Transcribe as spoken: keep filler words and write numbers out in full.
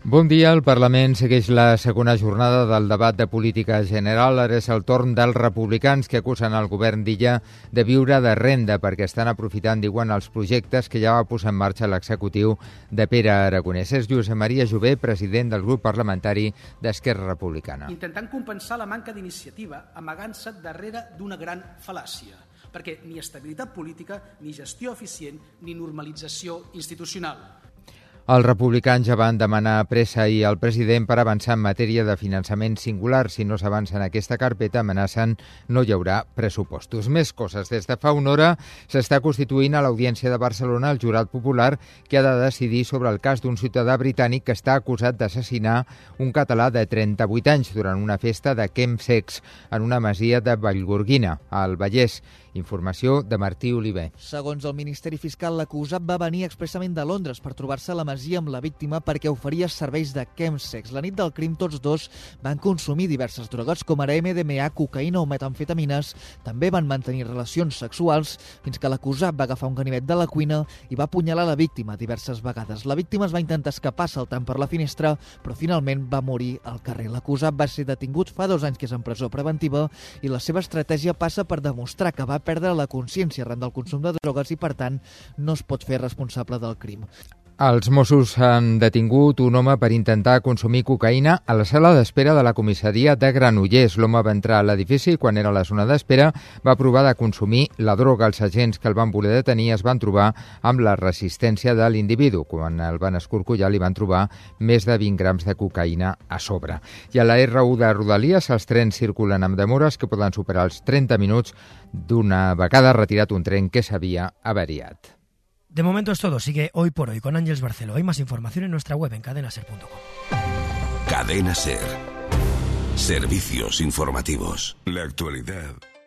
Bon dia. El Parlament segueix la segona jornada del debat de política general. Ara és el torn dels republicans que acusen el govern d'Illa de viure de renda perquè estan aprofitant, diuen, els projectes que ja va posar en marxa l'executiu de Pere Aragonès. És Josep Maria Jové, president del grup parlamentari d'Esquerra Republicana. Intentant compensar la manca d'iniciativa amagant-se darrere d'una gran fal·làcia, perquè ni estabilitat política, ni gestió eficient, ni normalització institucional. Els republicans ja van demanar pressa ahir al president per avançar en matèria de finançament singular. Si no s'avança en aquesta carpeta, amenacen no hi haurà pressupostos. Més coses. Des de fa una hora s'està constituint a l'Audiència de Barcelona el jurat popular que ha de decidir sobre el cas d'un ciutadà britànic que està acusat d'assassinar un català de trenta-vuit anys durant una festa de chemsex en una masia de Vallgorguina, al Vallès. Informació de Martí Oliver. Segons el Ministeri Fiscal, l'acusat va venir expressament de Londres per trobar-se a la masia amb la víctima perquè oferia serveis de chemsex. La nit del crim, tots dos van consumir diverses drogues com ara eme de eme a, cocaïna o metamfetamines. També van mantenir relacions sexuals fins que l'acusat va agafar un ganivet de la cuina i va apunyalar la víctima diverses vegades. La víctima es va intentar escapar saltant per la finestra, però finalment va morir al carrer. L'acusat va ser detingut fa dos anys que és en presó preventiva i la seva estratègia passa per demostrar que va perdre la consciència arran del consum de drogues i, per tant, no es pot fer responsable del crim. Els Mossos han detingut un home per intentar consumir cocaïna a la sala d'espera de la comissaria de Granollers. L'home va entrar a l'edifici i, quan era a la zona d'espera, va provar de consumir la droga. Els agents que el van voler detenir es van trobar amb la resistència de l'individu. Quan el van escorcollar li van trobar més de vint grams de cocaïna a sobre. I a la erre u de Rodalies els trens circulen amb demores que poden superar els trenta minuts d'una vegada retirat un tren que s'havia avariat. De momento es todo. Sigue Hoy por Hoy con Ángeles Barceló. Hay más información en nuestra web en cadena ser punto com. Cadena Ser. Servicios informativos. La actualidad